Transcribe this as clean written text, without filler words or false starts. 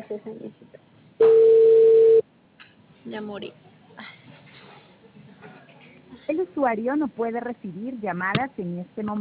Gracias, Añecito. Ya morí. El usuario no puede recibir llamadas en este momento.